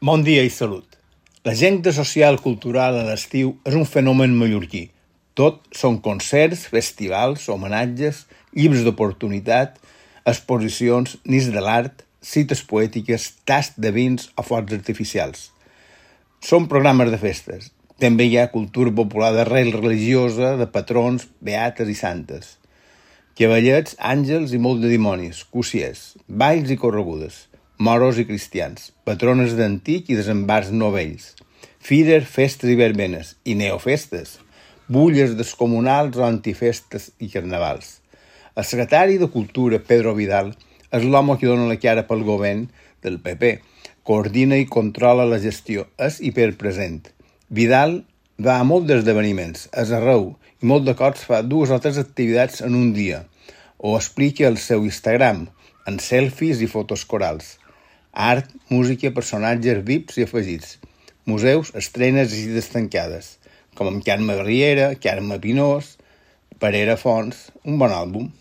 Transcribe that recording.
Bon dia i salut. L'agenda social cultural a l'estiu és un fenomen mallorquí. Tot són concerts, festivals, homenatges, llibres d'oportunitat, exposicions, nits de l'art, cites poètiques, tast de vins o focs artificials. Són programes de festes. També hi ha cultura popular d'arrel religiosa, de patrons, beates i santes. Cavallets, àngels i molt de dimonis, cusiers, balls i corregudes, moros i cristians, patrones d'antic i desembars novells, firer, festes i verbenes, i neofestes, bulles descomunals o antifestes i carnavals. El secretari de Cultura, Pedro Vidal, és l'home que dona la cara pel govern del PP, coordina i controla la gestió, és hiperpresent. Vidal va a molts esdeveniments, és arreu, i molt de cops fa 2 o 3 activitats en un dia, o explica el seu Instagram, en selfies i fotos corals. Art, música, personatges VIPs i afegits. Museus, estrenes i cites tancades, com amb Carme Riera, Carme Pinós, Parera Fons, un bon àlbum.